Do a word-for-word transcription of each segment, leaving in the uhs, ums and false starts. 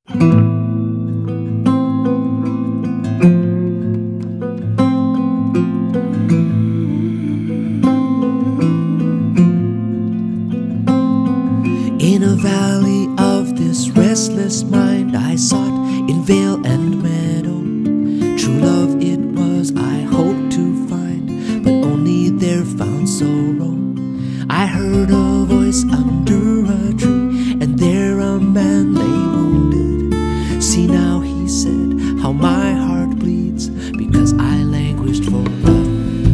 In a valley of this restless mind, I sought in vale and meadow. True love it was I hoped to find, but only there found sorrow. I heard a voice under a tree, and there a man lay wounded. See now, he said, how my heart bleeds, because I languished for love.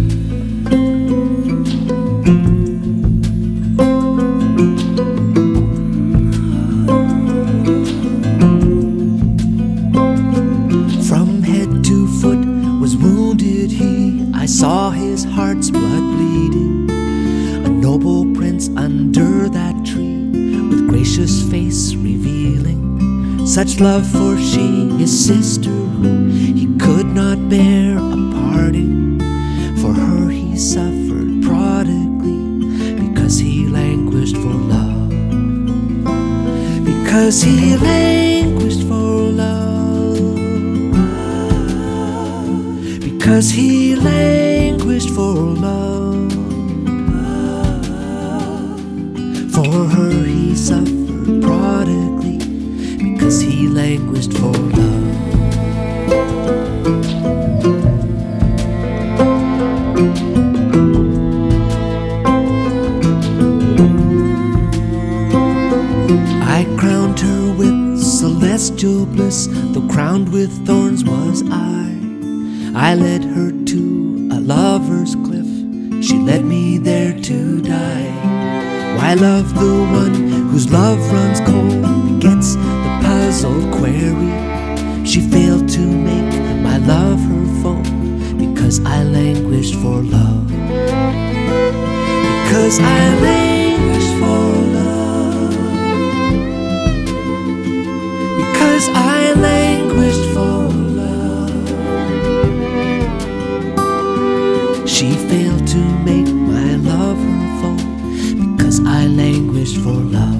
I saw his heart's blood bleeding, a noble prince under that tree, with gracious face revealing such love for she, his sister, who he could not bear a parting. For her he suffered prodigally, because he languished for love. Because he languished for love. Because he languished for love. For her he suffered prodigally, because he languished for love. I crowned her with celestial bliss, though crowned with thorns was I. I led her to a lover's cliff, she led me there to die. Why love the one whose love runs cold, begets the puzzle query? She failed to make my love her foe, because I languished for love. Because I languished for love. Because I languished for love. She failed to make my love her foe, because I languished for love.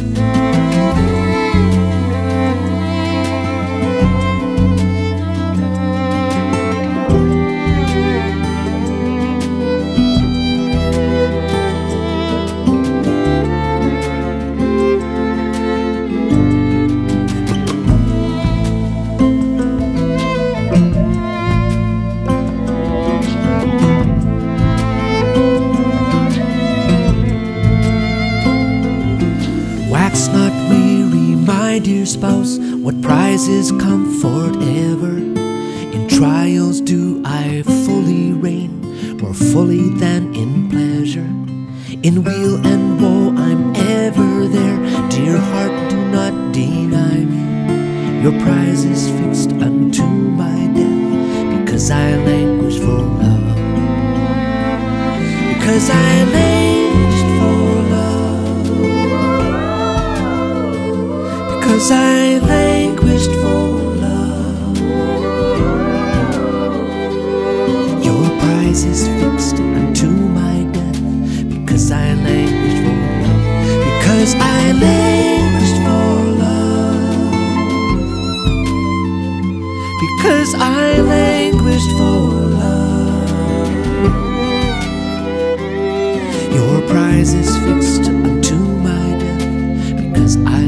Wax not weary, my dear spouse, what prize is comfort ever? In trials do I fully reign, more fully than in pleasure. In weal and woe I'm ever there, dear heart, do not deny me. Your prize is fixed unto my death, because I languish for love. Because I languished for love. Because I languished for love. Your prize is fixed unto my death, because I languished for love. Because I languished for love. Because I languished for love. Your prize is fixed unto my death, because I